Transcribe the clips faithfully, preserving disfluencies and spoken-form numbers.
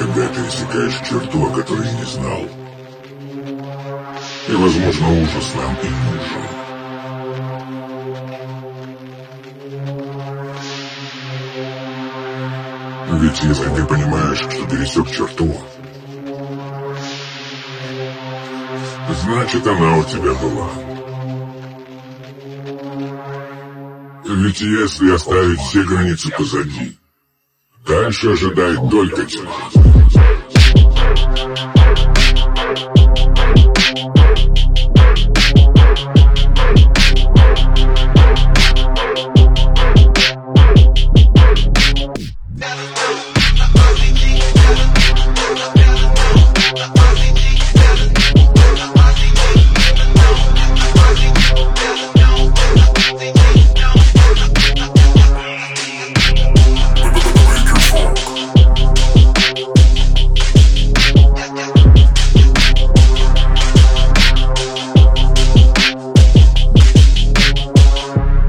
когда пересекаешь черту, о которой не знал. И, возможно, ужас нам и нужен. Ведь если ты понимаешь, что пересек черту, значит, она у тебя была. Ведь если оставить все границы позади, дальше ожидает только тьма.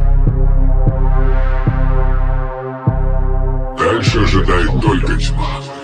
Дальше ожидает только тьма.